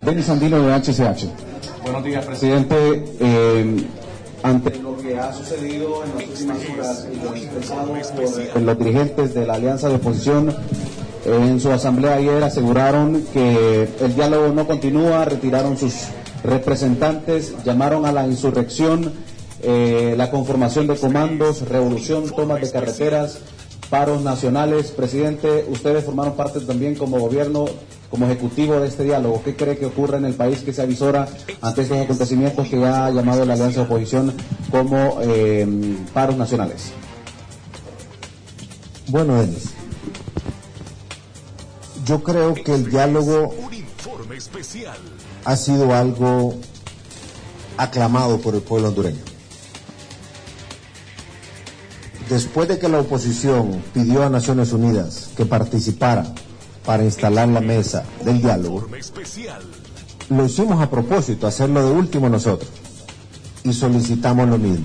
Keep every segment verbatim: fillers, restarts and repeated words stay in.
Denis Andino de H C H. Buenos días, presidente. Eh, ante lo que ha sucedido en las últimas horas y lo expresado por los dirigentes de la Alianza de Oposición, en su asamblea ayer aseguraron que el diálogo no continúa, retiraron sus representantes, llamaron a la insurrección, eh, la conformación de comandos, revolución, tomas de carreteras, paros nacionales. Presidente, ustedes formaron parte también como gobierno, como ejecutivo de este diálogo. ¿Qué cree que ocurre en el país que se avisora ante estos acontecimientos que ya ha llamado la Alianza de Oposición como eh, paros nacionales? Bueno, Denis, yo creo que el diálogo ha sido algo aclamado por el pueblo hondureño. Después de que la oposición pidió a Naciones Unidas que participara para instalar la mesa del diálogo, lo hicimos a propósito, hacerlo de último nosotros, y solicitamos lo mismo.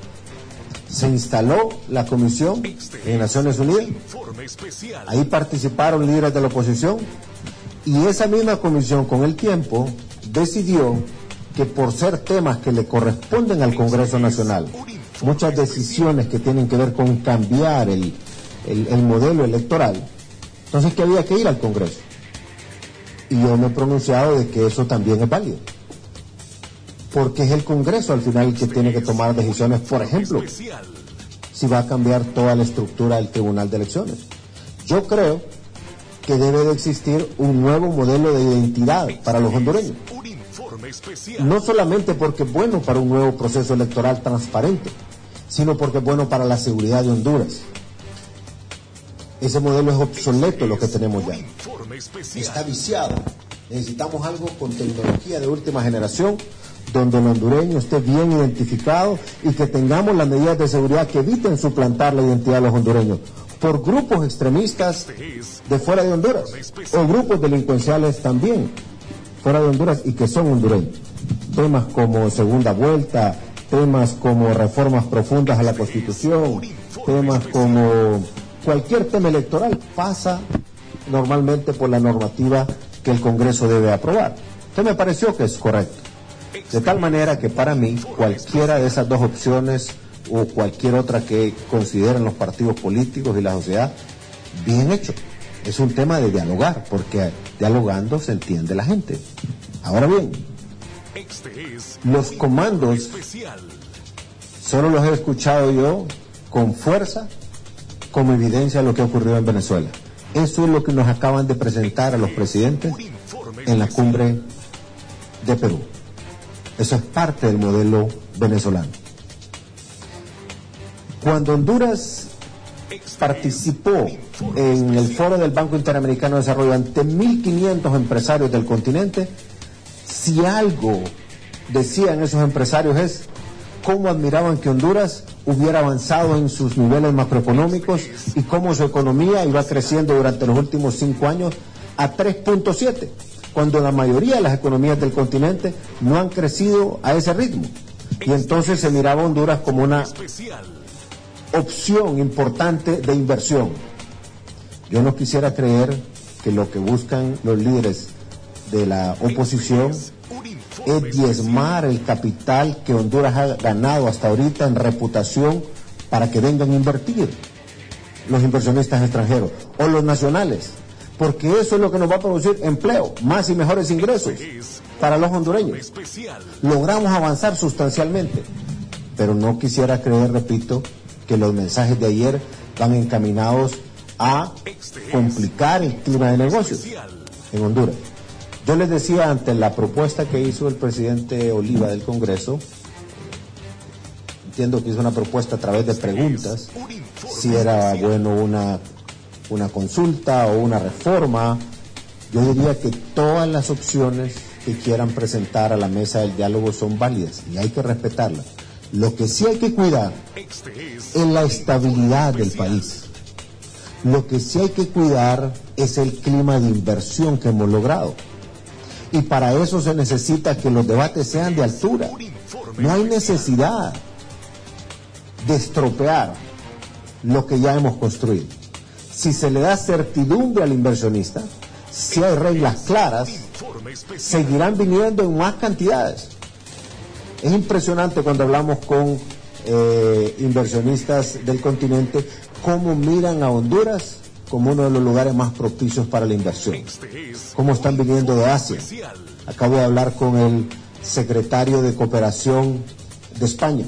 Se instaló la comisión en Naciones Unidas, ahí participaron líderes de la oposición, y esa misma comisión con el tiempo decidió que por ser temas que le corresponden al Congreso Nacional, muchas decisiones que tienen que ver con cambiar el, el, el modelo electoral, entonces que había que ir al Congreso. Y yo me he pronunciado de que eso también es válido, porque es el Congreso al final el que tiene que tomar decisiones, por ejemplo, si va a cambiar toda la estructura del Tribunal de Elecciones. Yo creo que debe de existir un nuevo modelo de identidad para los hondureños, no solamente porque es bueno para un nuevo proceso electoral transparente, sino porque es bueno para la seguridad de Honduras. Ese modelo es obsoleto, lo que tenemos ya. Está viciado. Necesitamos algo con tecnología de última generación, donde el hondureño esté bien identificado y que tengamos las medidas de seguridad que eviten suplantar la identidad de los hondureños por grupos extremistas de fuera de Honduras o grupos delincuenciales también fuera de Honduras y que son hondureños. Temas como segunda vuelta, temas como reformas profundas a la Constitución, temas como cualquier tema electoral pasa normalmente por la normativa que el Congreso debe aprobar. Entonces me pareció que es correcto. De tal manera que para mí cualquiera de esas dos opciones o cualquier otra que consideren los partidos políticos y la sociedad, bien hecho. Es un tema de dialogar, porque dialogando se entiende la gente. Ahora bien, los comandos solo los he escuchado yo con fuerza como evidencia de lo que ha ocurrido en Venezuela. Eso es lo que nos acaban de presentar a los presidentes en la cumbre de Perú. Eso es parte del modelo venezolano. Cuando Honduras participó en el foro del Banco Interamericano de Desarrollo ante mil quinientos empresarios del continente, si algo decían esos empresarios es cómo admiraban que Honduras hubiera avanzado en sus niveles macroeconómicos y cómo su economía iba creciendo durante los últimos cinco años a tres punto siete, cuando la mayoría de las economías del continente no han crecido a ese ritmo. Y entonces se miraba a Honduras como una opción importante de inversión. Yo no quisiera creer que lo que buscan los líderes de la oposición es diezmar el capital que Honduras ha ganado hasta ahorita en reputación para que vengan a invertir los inversionistas extranjeros o los nacionales, porque eso es lo que nos va a producir empleo, más y mejores ingresos para los hondureños. Logramos avanzar sustancialmente, pero no quisiera creer, repito, que los mensajes de ayer van encaminados a complicar el clima de negocios en Honduras. Yo les decía, ante la propuesta que hizo el presidente Oliva del Congreso, entiendo que hizo una propuesta a través de preguntas, si era bueno una, una consulta o una reforma. Yo diría que todas las opciones que quieran presentar a la mesa del diálogo son válidas y hay que respetarlas. Lo que sí hay que cuidar es la estabilidad del país. Lo que sí hay que cuidar es el clima de inversión que hemos logrado. Y para eso se necesita que los debates sean de altura. No hay necesidad de estropear lo que ya hemos construido. Si se le da certidumbre al inversionista, si hay reglas claras, seguirán viniendo en más cantidades. Es impresionante cuando hablamos con eh, inversionistas del continente cómo miran a Honduras como uno de los lugares más propicios para la inversión, cómo están viniendo de Asia. Acabo de hablar con el secretario de Cooperación de España,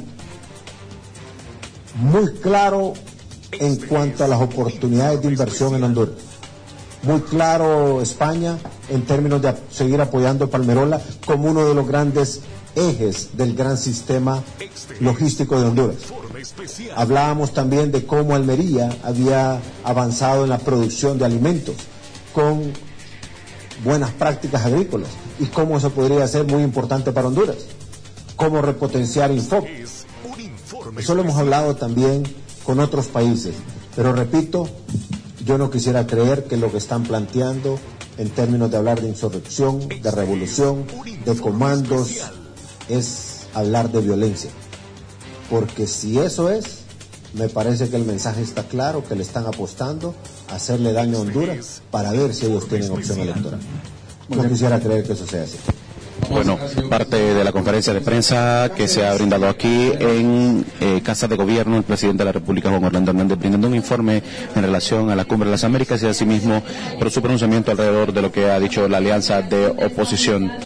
muy claro en cuanto a las oportunidades de inversión en Honduras, muy claro España en términos de seguir apoyando Palmerola como uno de los grandes ejes del gran sistema logístico de Honduras. Hablábamos también de cómo Almería había avanzado en la producción de alimentos con buenas prácticas agrícolas y cómo eso podría ser muy importante para Honduras, cómo repotenciar Infop. Eso lo hemos hablado también con otros países, pero repito, yo no quisiera creer que lo que están planteando en términos de hablar de insurrección, de revolución, de comandos, es hablar de violencia. Porque si eso es, me parece que el mensaje está claro, que le están apostando a hacerle daño a Honduras para ver si ellos tienen opción electoral. No quisiera creer que eso sea así. Bueno, parte de la conferencia de prensa que se ha brindado aquí en eh, Casa de Gobierno, el presidente de la República, Juan Orlando Hernández, brindando un informe en relación a la Cumbre de las Américas y asimismo por su pronunciamiento alrededor de lo que ha dicho la alianza de oposición.